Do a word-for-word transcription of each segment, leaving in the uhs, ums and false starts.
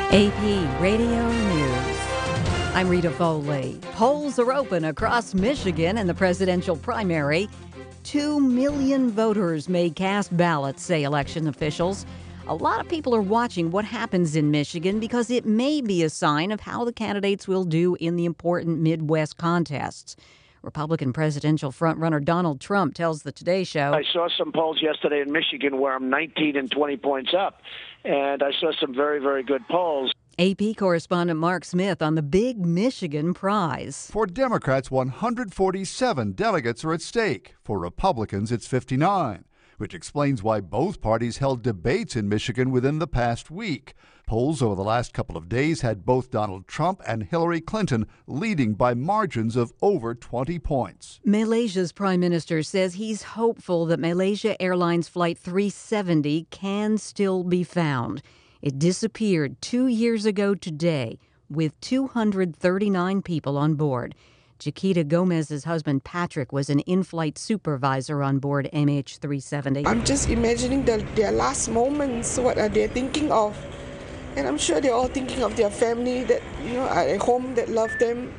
A P Radio News. I'm Rita Foley. Polls are open across Michigan in the presidential primary. Two million voters may cast ballots, say election officials. A lot of people are watching what happens in Michigan because it may be a sign of how the candidates will do in the important Midwest contests. Republican presidential frontrunner Donald Trump tells the Today Show, I saw some polls yesterday in Michigan where I'm nineteen and twenty points up, and I saw some very, very good polls. A P correspondent Mark Smith on the big Michigan prize. For Democrats, one hundred forty-seven delegates are at stake. For Republicans, it's fifty-nine, which explains why both parties held debates in Michigan within the past week. Polls over the last couple of days had both Donald Trump and Hillary Clinton leading by margins of over twenty points. Malaysia's prime minister says he's hopeful that Malaysia Airlines Flight three seventy can still be found. It disappeared two years ago today with two hundred thirty-nine people on board. Chiquita Gomez's husband Patrick was an in-flight supervisor on board M H three seventy. I'm just imagining the, their last moments. What are they thinking of? And I'm sure they're all thinking of their family that, you know, are at home that love them.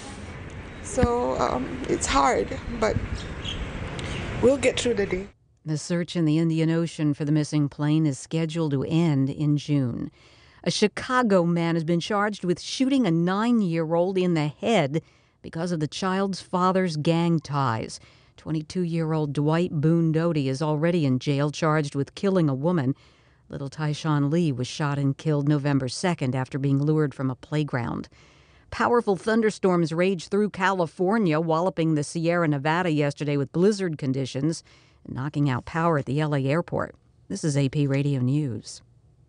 So um, it's hard, but we'll get through the day. The search in the Indian Ocean for the missing plane is scheduled to end in June. A Chicago man has been charged with shooting a nine-year-old in the head because of the child's father's gang ties. twenty-two-year-old Dwight Boone Doty is already in jail, charged with killing a woman. Little Tyshawn Lee was shot and killed November second after being lured from a playground. Powerful thunderstorms raged through California, walloping the Sierra Nevada yesterday with blizzard conditions and knocking out power at the L A airport. This is A P Radio News.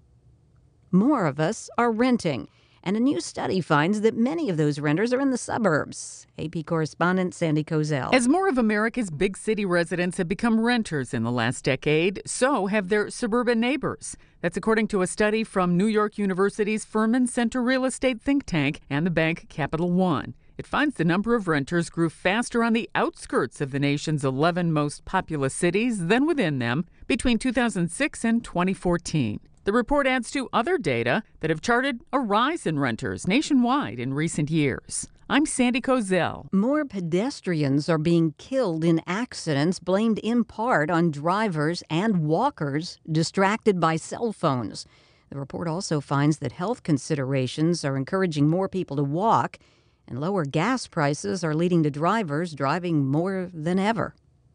More of us are renting, and a new study finds that many of those renters are in the suburbs. A P correspondent Sandy Kozel. As more of America's big city residents have become renters in the last decade, so have their suburban neighbors. That's according to a study from New York University's Furman Center Real Estate think tank and the bank Capital One. It finds the number of renters grew faster on the outskirts of the nation's eleven most populous cities than within them between two thousand six and twenty fourteen. The report adds to other data that have charted a rise in renters nationwide in recent years. I'm Sandy Kozel. More pedestrians are being killed in accidents blamed in part on drivers and walkers distracted by cell phones. The report also finds that health considerations are encouraging more people to walk, and lower gas prices are leading to drivers driving more than ever.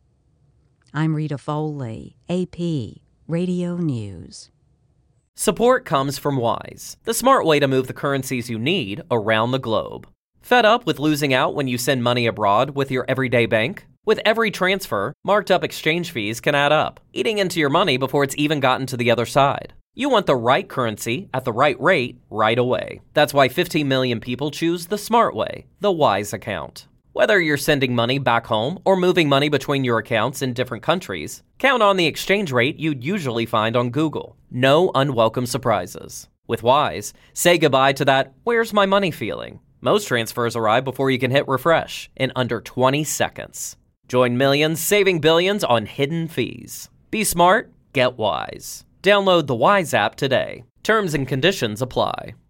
I'm Rita Foley, A P Radio News. Support comes from Wise, the smart way to move the currencies you need around the globe. Fed up with losing out when you send money abroad with your everyday bank? With every transfer, marked up exchange fees can add up, eating into your money before it's even gotten to the other side. You want the right currency at the right rate right away. That's why fifteen million people choose the smart way, the Wise account. Whether you're sending money back home or moving money between your accounts in different countries, count on the exchange rate you'd usually find on Google. No unwelcome surprises. With Wise, say goodbye to that "where's my money" feeling. Most transfers arrive before you can hit refresh in under twenty seconds. Join millions saving billions on hidden fees. Be smart, get Wise. Download the Wise app today. Terms and conditions apply.